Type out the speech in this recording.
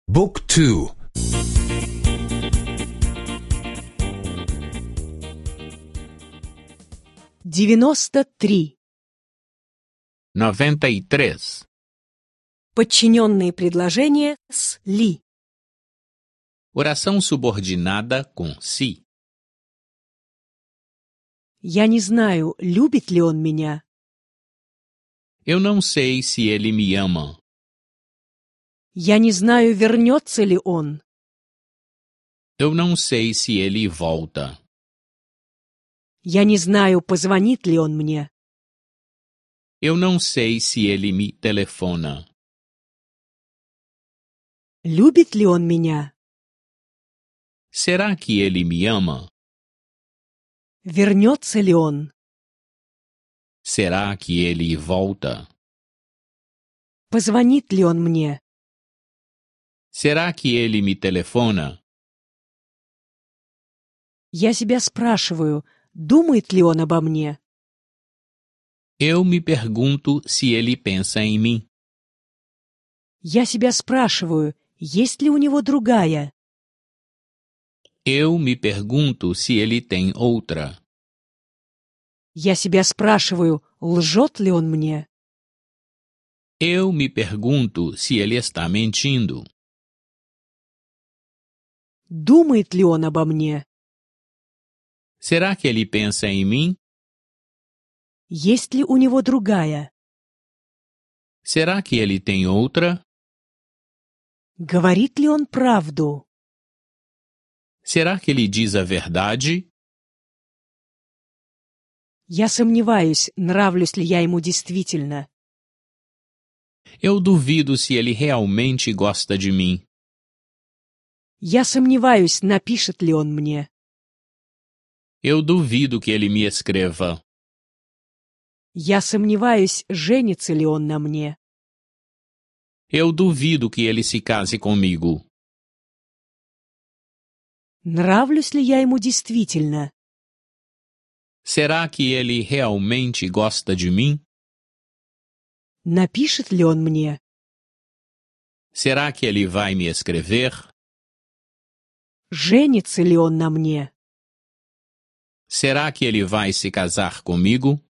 Book 2. 93. 93. Подчиненные предложения с «ли». Oração subordinada com si. Я не знаю, любит ли он меня. Eu não sei se ele me ama. Я не знаю, вернется ли он. Eu não sei se ele volta. Я не знаю, позвонит ли он мне. Eu não sei se ele me telefona. Любит ли он меня? Será que ele me ama? Вернется ли он? Será que ele volta? Позвонит ли он мне? Será que ele me telefona? Я себя спрашиваю, думает ли он обо мне? Eu me pergunto se ele pensa em mim. Я себя спрашиваю, есть ли у него другая? Eu me pergunto se ele tem outra. Я себя спрашиваю, лжет ли он мне? Eu me pergunto se ele está mentindo. Думает ли он обо мне? Será que ele pensa em mim? Есть ли у него другая? Será que ele tem outra? Говорит ли он правду? Será que ele diz a verdade? Я сомневаюсь, нравлюсь ли я ему действительно. Eu duvido se ele realmente gosta de mim. Я сомневаюсь, напишет ли он мне. Eu duvido que ele me escreva. Я сомневаюсь, женится ли он на мне. Eu duvido que ele se case comigo. Нравлюсь ли я ему действительно? Será que ele realmente gosta de mim? Напишет ли он мне? Será que ele vai me escrever? Женится ли он на мне? Será que ele vai se casar comigo?